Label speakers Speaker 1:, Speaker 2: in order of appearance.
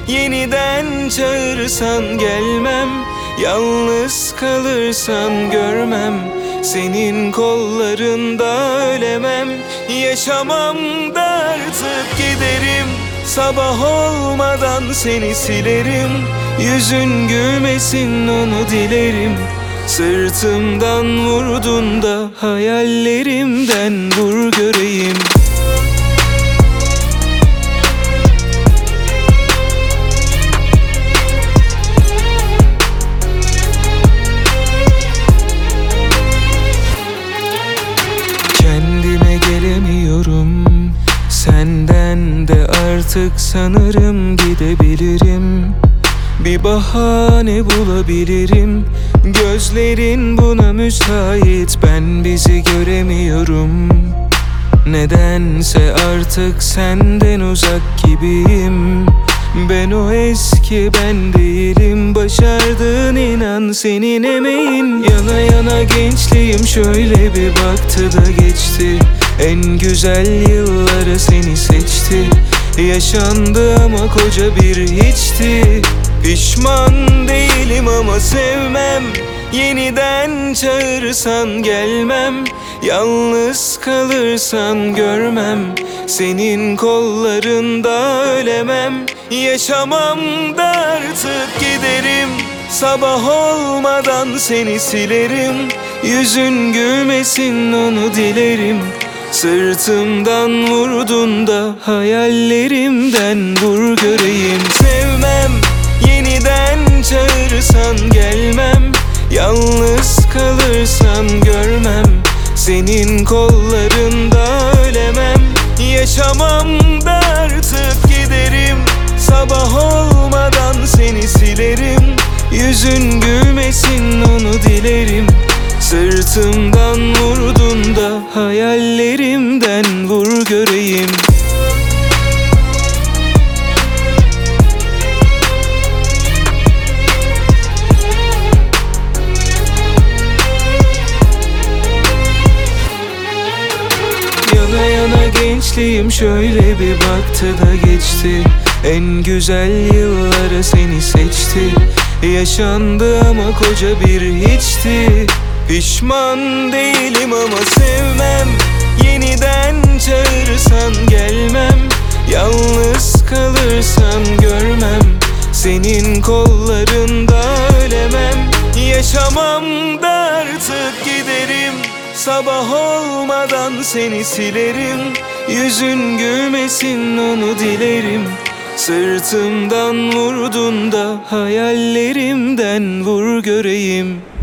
Speaker 1: Yeniden çağırsan gelmem, yalnız kalırsan görmem. Senin kollarında ölemem, yaşamam da artık giderim. Sabah olmadan seni silerim, yüzün gülmesin onu dilerim. Sırtımdan vurdun da hayallerimden vur göreyim. Kendime gelemiyorum, senden de artık sanırım gidebilirim. Bir bahane bulabilirim, gözlerin buna müsait, ben bizi göremiyorum. Nedense artık senden uzak gibiyim. Ben o eski ben değilim, başardın inan senin emeğin. Yana yana gençliğim şöyle bir baktı da geçti. En güzel yılları seni seçti. Yaşandı ama koca bir hiçti. Pişman değilim ama sevmem. Yeniden çağırsan gelmem, yalnız kalırsan görmem. Senin kollarında ölemem, yaşamam da artık giderim. Sabah olmadan seni silerim, yüzün gülmesin onu dilerim. Sırtımdan vurdun da hayallerimden vur göreyim. Sevmem, yeniden çağırsan gelmem, yalnız kalırsan görmem. Senin kollarında ölemem, yaşamam da artık giderim. Sabah olmadan seni silerim, yüzün gülmesin onu dilerim. Sırtımdan vurdun da hayallerimden vur göreyim. Yana yana gençliğim şöyle bir baktı da geçti. En güzel yılları seni seçti. Yaşandı ama koca bir hiçti. Pişman değilim ama sevmem. Yeniden çağırsan gelmem, yalnız kalırsan görmem. Senin kollarında ölemem, yaşamam da artık giderim. Sabah olmadan seni silerim, yüzün gülmesin onu dilerim. Sırtımdan vurdun da hayallerimden vur göreyim.